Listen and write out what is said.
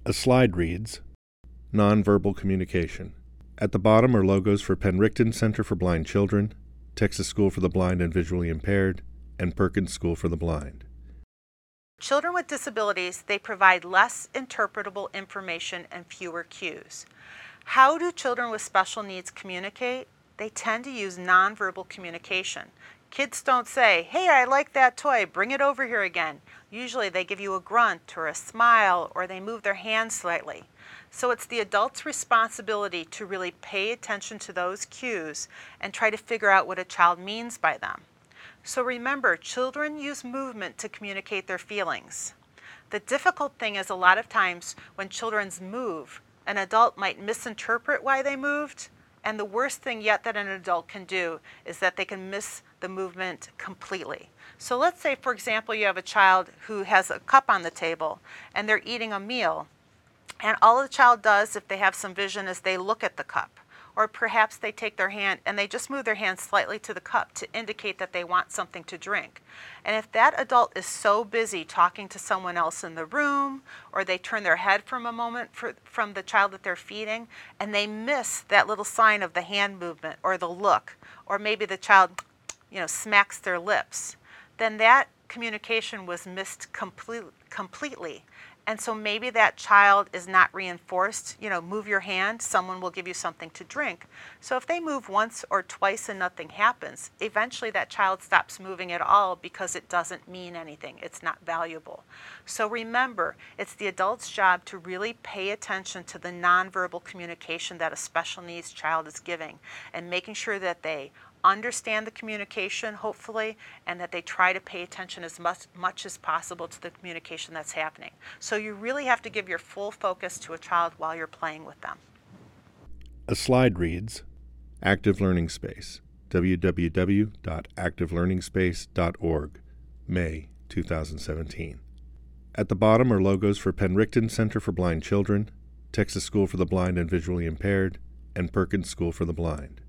A slide reads, Nonverbal communication. At the bottom are logos for Penricton Center for Blind Children, Texas School for the Blind and Visually Impaired, and Perkins School for the Blind. Children with disabilities, they provide less interpretable information and fewer cues. How do children with special needs communicate? They tend to use nonverbal communication. Kids don't say, "Hey, I like that toy, bring it over here again." Usually they give you a grunt or a smile, or they move their hands slightly. So it's the adult's responsibility to really pay attention to those cues and try to figure out what a child means by them. So remember, children use movement to communicate their feelings. The difficult thing is a lot of times when children move, an adult might misinterpret why they moved, and the worst thing yet that an adult can do is that they can miss the movement completely. So let's say, for example, you have a child who has a cup on the table and they're eating a meal, and all the child does, if they have some vision, is they look at the cup. Or perhaps they take their hand and they just move their hand slightly to the cup to indicate that they want something to drink. And if that adult is so busy talking to someone else in the room, or they turn their head from a moment from the child that they're feeding, and they miss that little sign of the hand movement or the look, or maybe the child, smacks their lips, then that communication was missed completely. And so maybe that child is not reinforced, move your hand, someone will give you something to drink. So if they move once or twice and nothing happens, eventually that child stops moving at all because it doesn't mean anything. It's not valuable. So remember, it's the adult's job to really pay attention to the nonverbal communication that a special needs child is giving, and making sure that they understand the communication, hopefully, and that they try to pay attention as much as possible to the communication that's happening. So you really have to give your full focus to a child while you're playing with them. A slide reads, Active Learning Space, www.activelearningspace.org, May 2017. At the bottom are logos for Penricton Center for Blind Children, Texas School for the Blind and Visually Impaired, and Perkins School for the Blind.